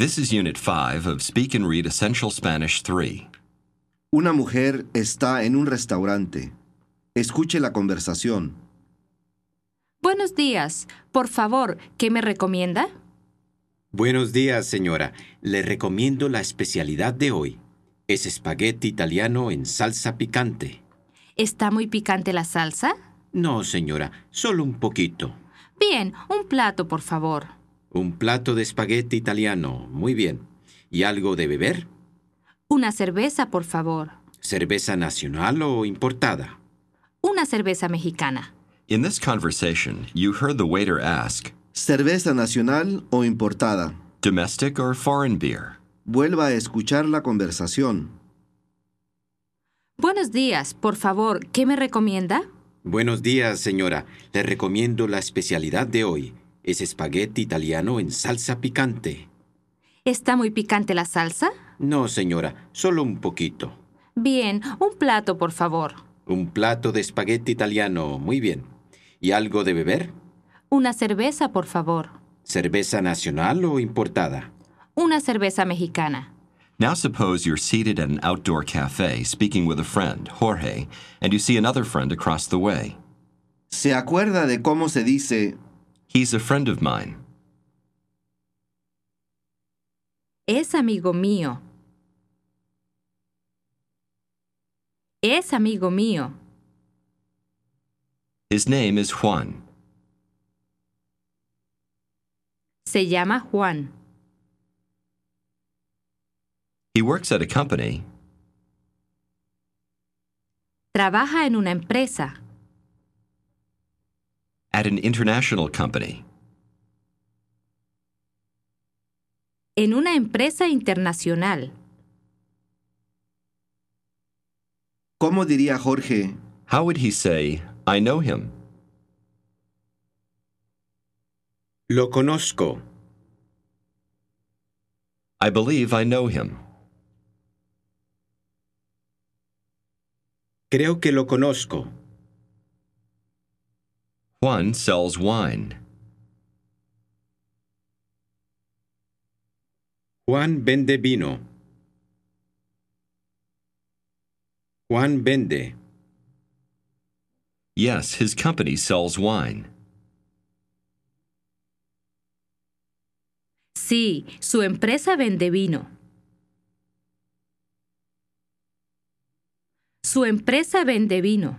This is Unit 5 of Speak and Read Essential Spanish 3. Una mujer está en un restaurante. Escuche la conversación. Buenos días. Por favor, ¿qué me recomienda? Buenos días, señora. Le recomiendo la especialidad de hoy. Es espagueti italiano en salsa picante. ¿Está muy picante la salsa? No, señora, solo un poquito. Bien, un plato, por favor. Un plato de espagueti italiano. Muy bien. ¿Y algo de beber? Una cerveza, por favor. ¿Cerveza nacional o importada? Una cerveza mexicana. In this conversation, you heard the waiter ask, ¿Cerveza nacional o importada? domestic or foreign beer? Vuelva a escuchar la conversación. Buenos días. Por favor, ¿qué me recomienda? Buenos días, señora. Le recomiendo la especialidad de hoy. Es espagueti italiano en salsa picante. ¿Está muy picante la salsa? No, señora, solo un poquito. Bien, un plato, por favor. Un plato de espagueti italiano. Muy bien. ¿Y algo de beber? Una cerveza, por favor. ¿Cerveza nacional o importada? Una cerveza mexicana. Now suppose you're seated at an outdoor cafe speaking with a friend, Jorge, and you see another friend across the way. ¿Se acuerda de cómo se dice He's a friend of mine. Es amigo mío. Es amigo mío. His name is Juan. Se llama Juan. He works at a company. Trabaja en una empresa. At an international company. En una empresa internacional. ¿Cómo diría Jorge? How would he say, I know him? Lo conozco. I believe I know him. Creo que lo conozco. Juan sells wine. Juan vende vino. Juan vende. Yes, his company sells wine. Sí, su empresa vende vino. Su empresa vende vino.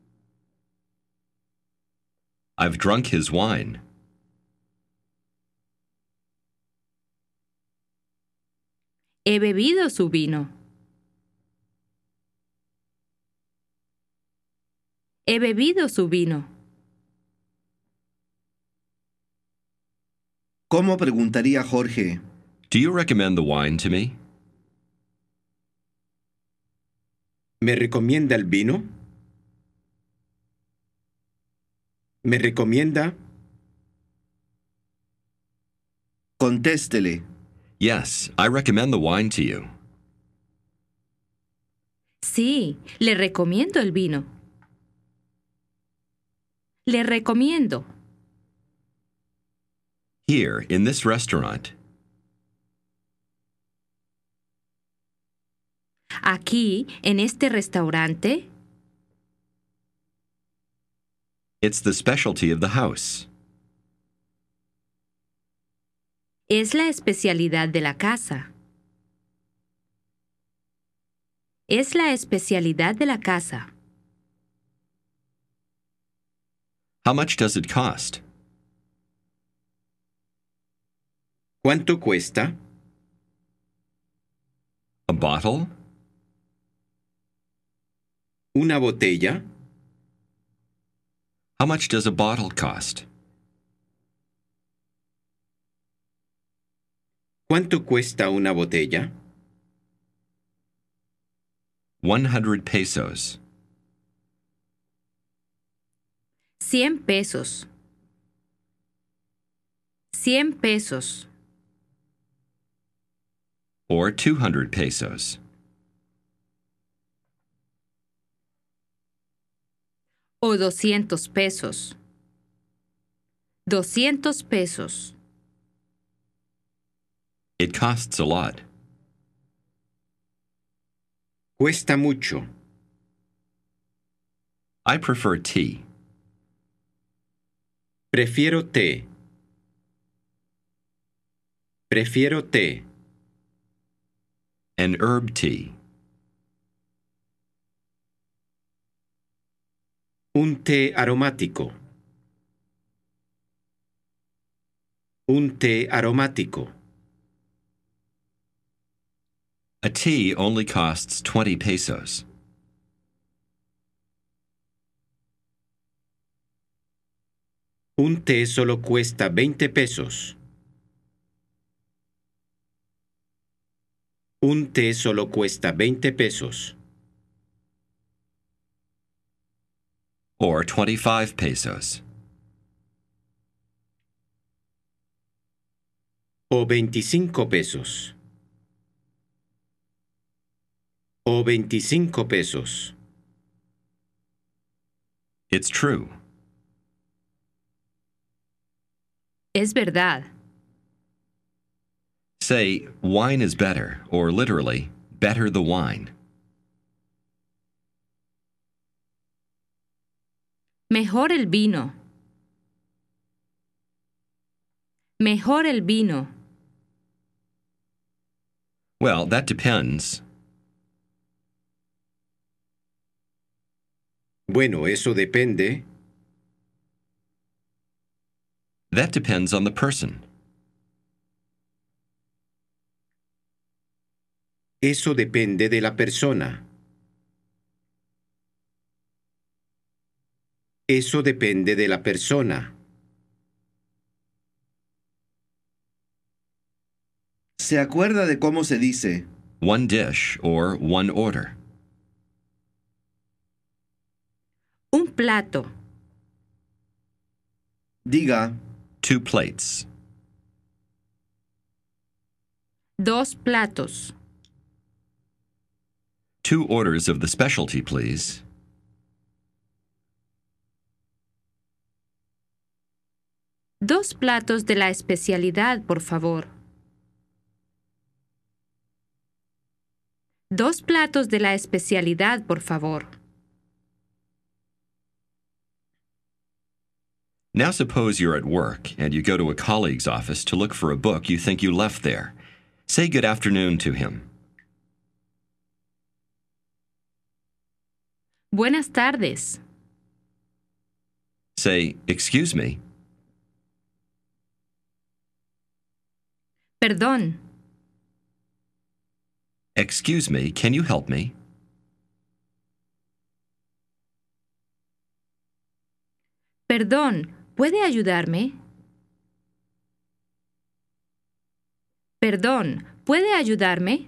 I've drunk his wine. He bebido su vino. He bebido su vino. ¿Cómo preguntaría Jorge? Do you recommend the wine to me? ¿Me recomienda el vino? ¿Me recomienda? Contéstele. Yes, I recommend the wine to you. Sí, le recomiendo el vino. Le recomiendo. Here, in this restaurant. Aquí, en este restaurante, It's the specialty of the house. es la especialidad de la casa. Es la especialidad de la casa. How much does it cost? ¿Cuánto cuesta? A bottle? ¿Una botella? How much does a bottle cost? ¿Cuánto cuesta una botella? 100 pesos. 100 pesos. 100 pesos. Or 200 pesos. O 200 pesos. 200 pesos. It costs a lot. Cuesta mucho. I prefer tea. Prefiero té. Prefiero té. An herb tea. Un té aromático. Un té aromático. A tea only costs 20 pesos. Un té solo cuesta 20 pesos. Un té solo cuesta 20 pesos. Or 25 pesos. O 25 pesos. O 25 pesos. It's true. Es verdad. Say, wine is better, or literally, better the wine. Mejor el vino. Mejor el vino. Well, that depends. Bueno, eso depende. That depends on the person. Eso depende de la persona. Eso depende de la persona. ¿Se acuerda de cómo se dice? One dish or one order. Un plato. Diga, 2 plates. Dos platos. 2 orders of the specialty, please. Dos platos de la especialidad, por favor. Dos platos de la especialidad, por favor. Now suppose you're at work and you go to a colleague's office to look for a book you think you left there. Say good afternoon to him. Buenas tardes. Say, excuse me. Perdón. Excuse me, can you help me? Perdón, ¿puede ayudarme? Perdón, ¿puede ayudarme?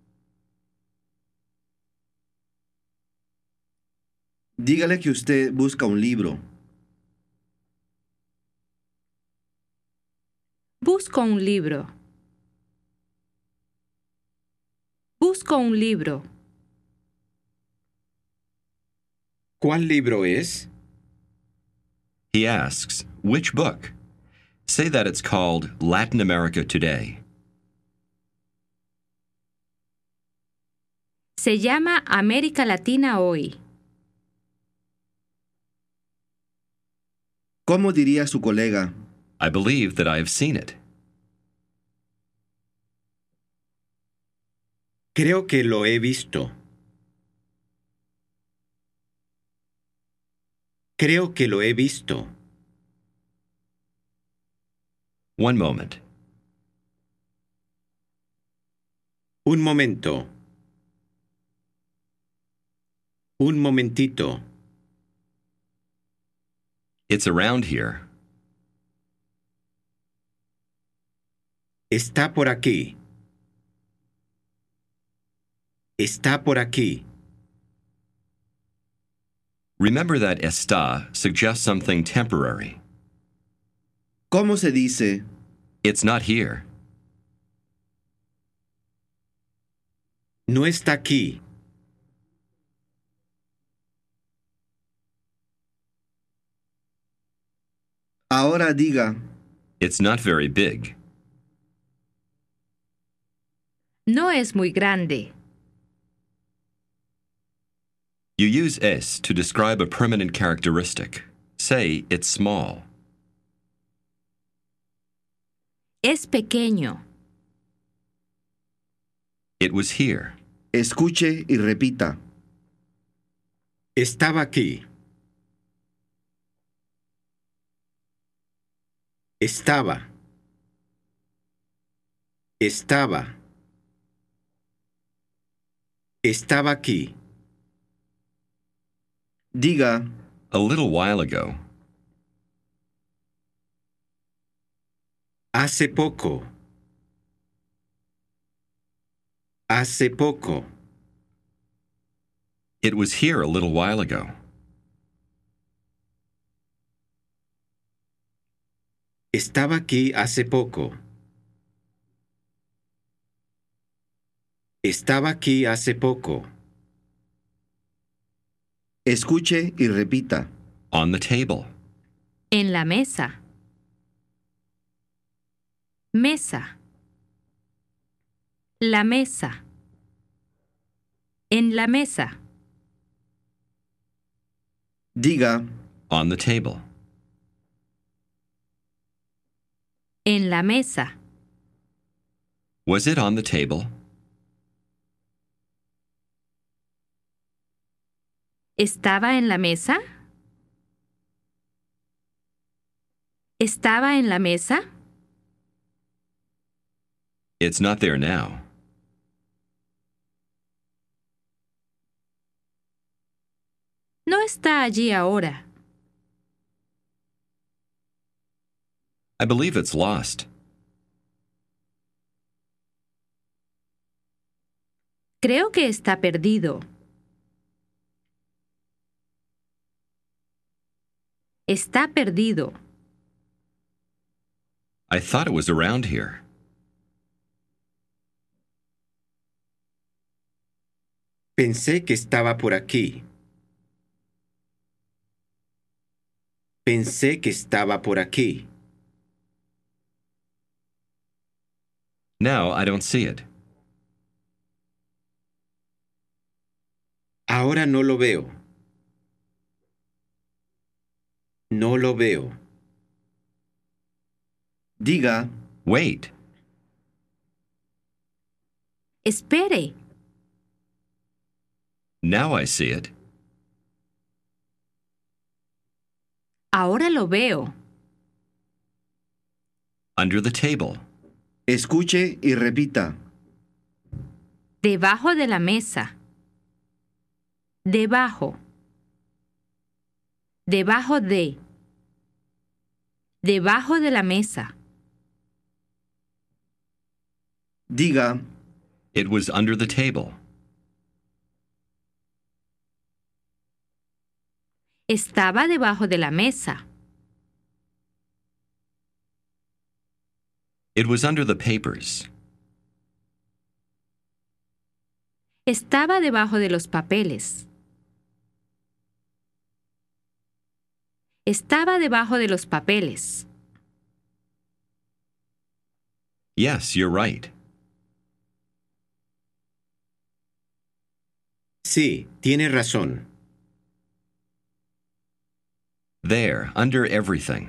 dígale que usted busca un libro. Busco un libro. Busco un libro. ¿Cuál libro es? He asks, which book? Say that it's called Latin America Today. Se llama América Latina Hoy. ¿Cómo diría su colega? I believe that I have seen it. Creo que lo he visto. Creo que lo he visto. One moment. Un momento. Un momentito. It's around here. Está por aquí. Está por aquí. Remember that está suggests something temporary. ¿Cómo se dice? It's not here. No está aquí. Ahora diga, It's not very big. No es muy grande. You use es to describe a permanent characteristic. Say it's small. Es pequeño. It was here. Escuche y repita. Estaba aquí. Estaba. Estaba. Estaba aquí. Diga, A little while ago. Hace poco. Hace poco. It was here a little while ago. Estaba aquí hace poco. Estaba aquí hace poco. escuche y repita. On the table. En la mesa. Mesa. La mesa. En la mesa. Diga, On the table. En la mesa. Was it on the table? ¿Estaba en la mesa? ¿Estaba en la mesa? It's not there now. No está allí ahora. I believe it's lost. Creo que está perdido. Está perdido. I thought it was around here. Pensé que estaba por aquí. Pensé que estaba por aquí. Now I don't see it. Ahora no lo veo. No lo veo. diga, Wait. Espere. Now I see it. Ahora lo veo. Under the table. escuche y repita. Debajo de la mesa. Debajo. Debajo de. Debajo de la mesa. Diga, It was under the table. Estaba debajo de la mesa. It was under the papers. Estaba debajo de los papeles. Estaba debajo de los papeles. Yes, you're right. Sí, tiene razón. There, under everything.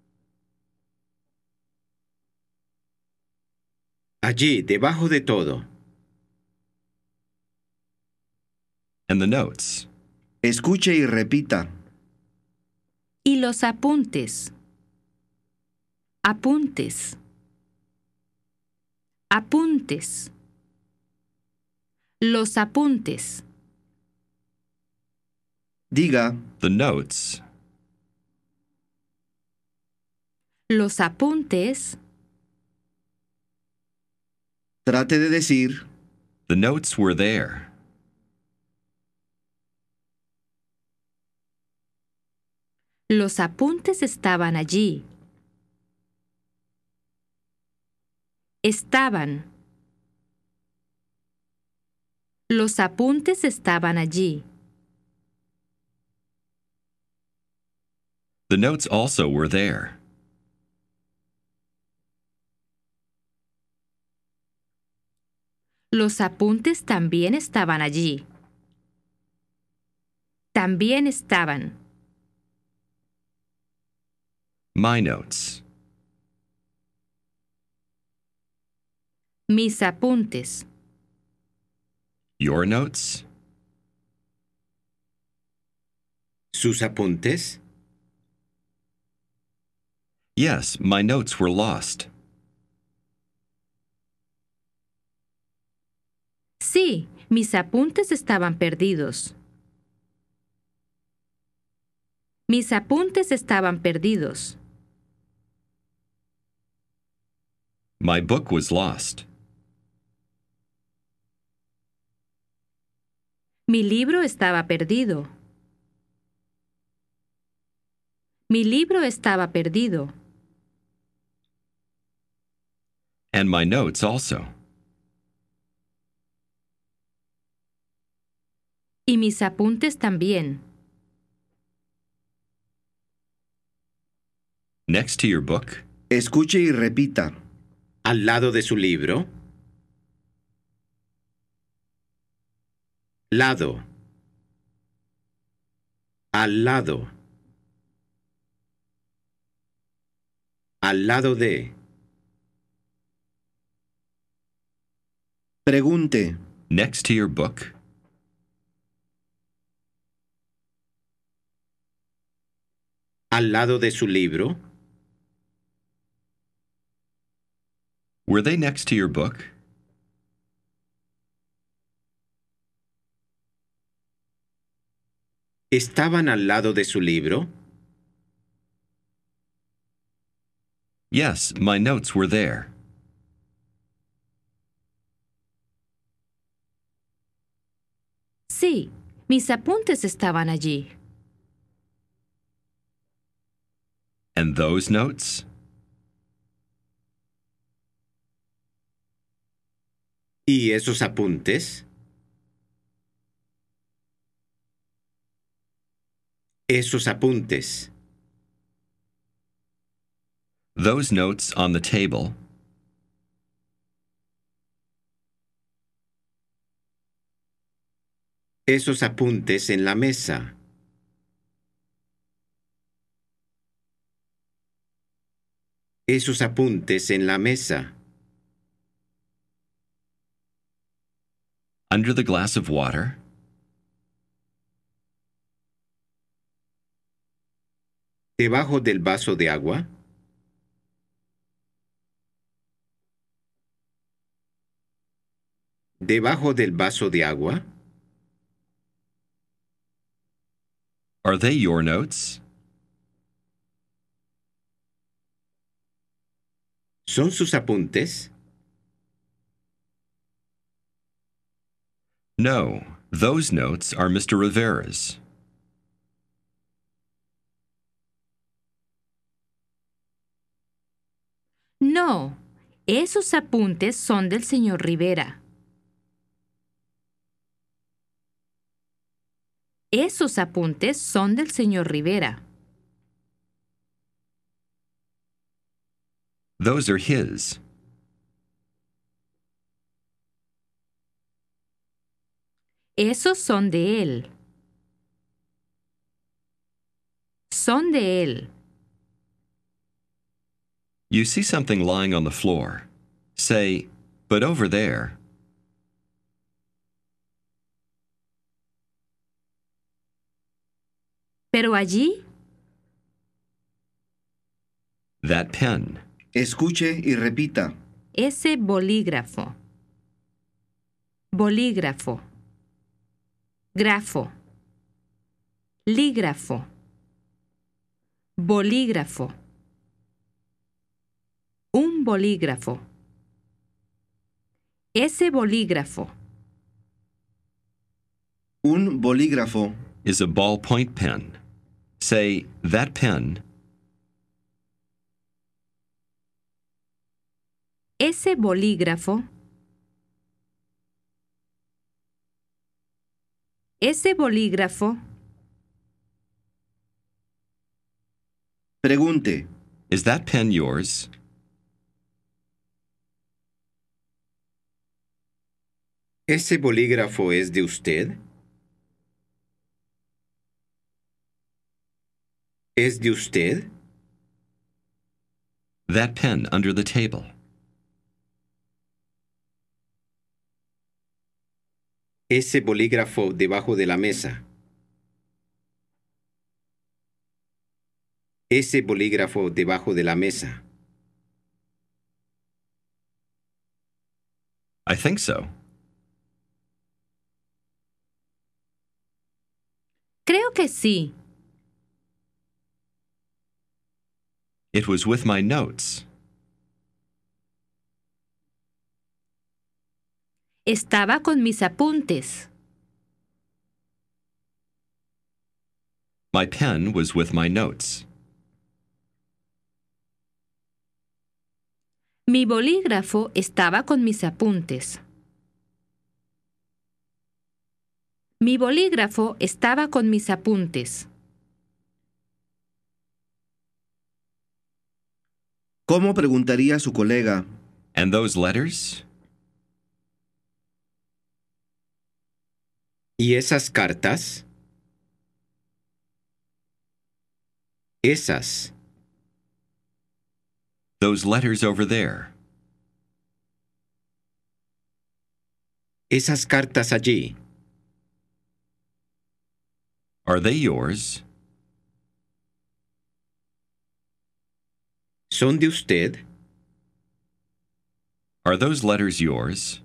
Allí, debajo de todo. And the notes. escuche y repita. Y los apuntes. Apuntes. Apuntes. Los apuntes. Diga, The notes. Los apuntes. trate de decir, The notes were there. Los apuntes estaban allí. Estaban. Los apuntes estaban allí. The notes also were there. Los apuntes también estaban allí. También estaban. My notes. Mis apuntes. Your notes? ¿Sus apuntes? Yes, my notes were lost. Sí, mis apuntes estaban perdidos. Mis apuntes estaban perdidos. My book was lost. Mi libro estaba perdido. Mi libro estaba perdido. And my notes also. Y mis apuntes también. Next to your book? Escuche y repita. ¿Al lado de su libro? Lado. Al lado. Al lado de. Pregunte. Next to your book? ¿Al lado de su libro? Were they next to your book? ¿Estaban al lado de su libro? Yes, my notes were there. Sí, mis apuntes estaban allí. And those notes? ¿Y esos apuntes? Esos apuntes. Those notes on the table? Esos apuntes en la mesa. Esos apuntes en la mesa. Under the glass of water? ¿Debajo del vaso de agua? ¿Debajo del vaso de agua? Are they your notes? ¿Son sus apuntes? No, those notes are Mr. Rivera's. No, esos apuntes son del señor Rivera. Esos apuntes son del señor Rivera. Those are his. Esos son de él. Son de él. You see something lying on the floor. Say, but over there. Pero allí, That pen. Escuche y repita. ese bolígrafo. Bolígrafo. Grafo. Lígrafo. Bolígrafo. Un bolígrafo. Ese bolígrafo. Un bolígrafo. Is a ballpoint pen. Say, that pen. Ese bolígrafo. Ese bolígrafo. Pregunte. Is that pen yours? ¿Ese bolígrafo es de usted? ¿Es de usted? That pen under the table. Ese bolígrafo debajo de la mesa. Ese bolígrafo debajo de la mesa. I think so. Creo que sí. It was with my notes. Estaba con mis apuntes. My pen was with my notes. Mi bolígrafo estaba con mis apuntes. Mi bolígrafo estaba con mis apuntes. ¿Cómo preguntaría su colega? And those letters? ¿Y esas cartas? Esas. Those letters over there. Esas cartas allí. Are they yours? ¿Son de usted? Are those letters yours?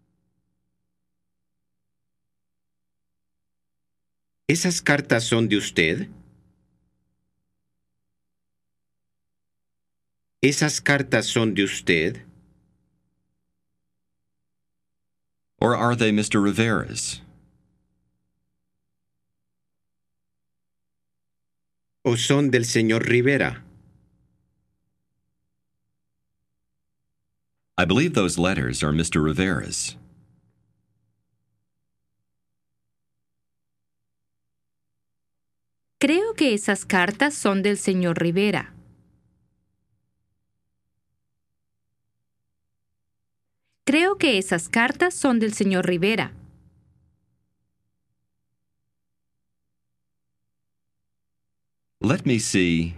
¿Esas cartas son de usted? ¿Esas cartas son de usted? Or are they Mr. Rivera's? ¿O son del señor Rivera? I believe those letters are Mr. Rivera's. Creo que esas cartas son del señor Rivera. Creo que esas cartas son del señor Rivera. Let me see.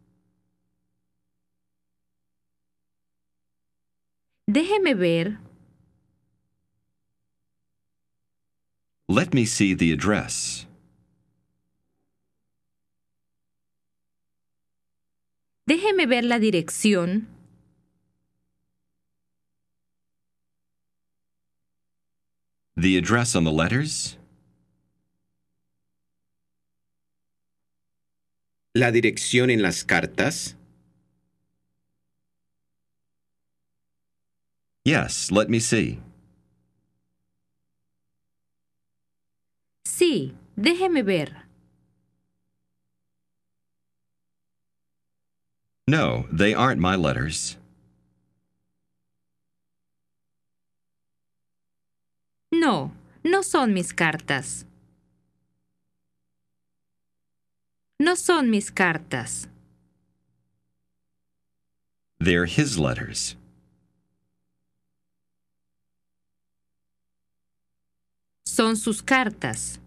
Déjeme ver. Let me see the address. Déjeme ver la dirección. The address on the letters? ¿La dirección en las cartas? Yes, let me see. Sí, déjeme ver. No, they aren't my letters. No, no son mis cartas. No son mis cartas. They're his letters. Son sus cartas.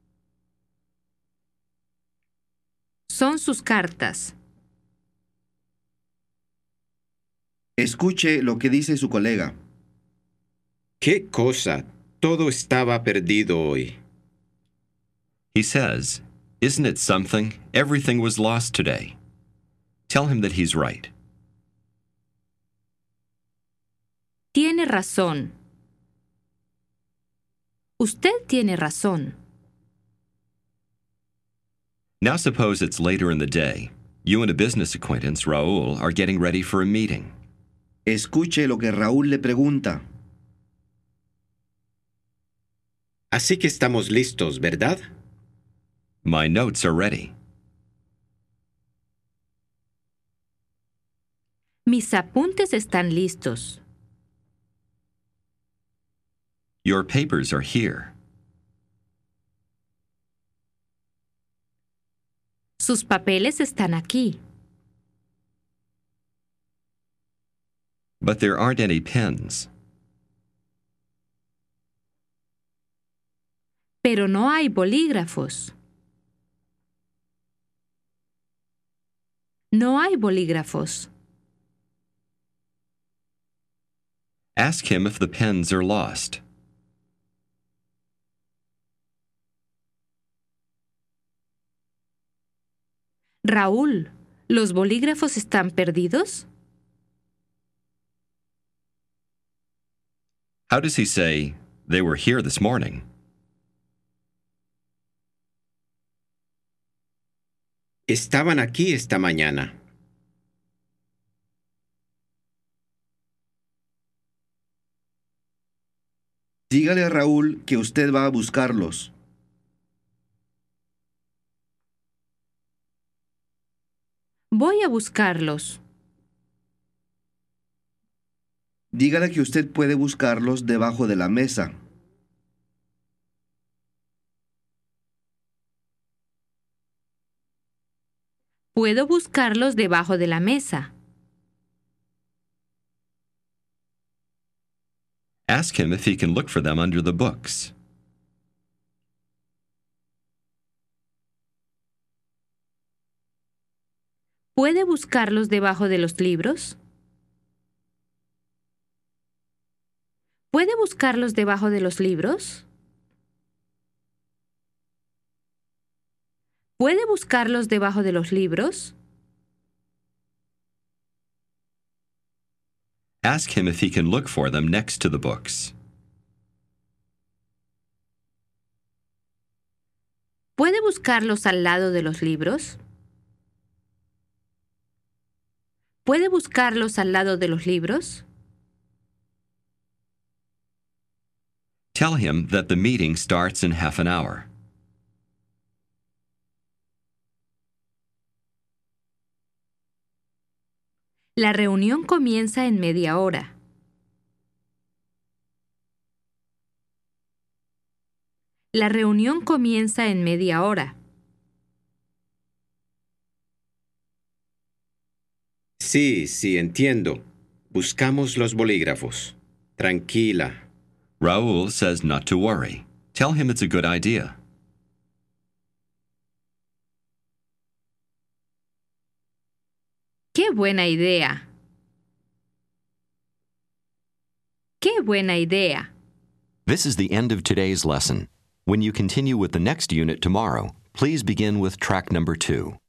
Son sus cartas. Escuche lo que dice su colega. ¡Qué cosa! Todo estaba perdido hoy. He says, "Isn't it something? Everything was lost today." Tell him that he's right. Tiene razón. Usted tiene razón. Now suppose it's later in the day. You and a business acquaintance, Raul, are getting ready for a meeting. Escuche lo que Raúl le pregunta. Así que estamos listos, ¿verdad? My notes are ready. Mis apuntes están listos. Your papers are here. Sus papeles están aquí. But there aren't any pens. Pero no hay bolígrafos. No hay bolígrafos. Ask him if the pens are lost. Raúl, ¿los bolígrafos están perdidos? How does he say, they were here this morning? Estaban aquí esta mañana. Dígale a Raúl que usted va a buscarlos. Voy a buscarlos. Dígale que usted puede buscarlos debajo de la mesa. Puedo buscarlos debajo de la mesa. Ask him if he can look for them under the books. ¿Puede buscarlos debajo de los libros? ¿Puede buscarlos debajo de los libros? ¿Puede buscarlos debajo de los libros? Ask him if he can look for them next to the books. ¿Puede buscarlos al lado de los libros? ¿Puede buscarlos al lado de los libros? Tell him that the meeting starts in half an hour. La reunión comienza en media hora. La reunión comienza en media hora. Sí, entiendo. Buscamos los bolígrafos. Tranquila. Raúl says not to worry. Tell him it's a good idea. ¡Qué buena idea! ¡Qué buena idea! This is the end of today's lesson. When you continue with the next unit tomorrow, please begin with track number 2.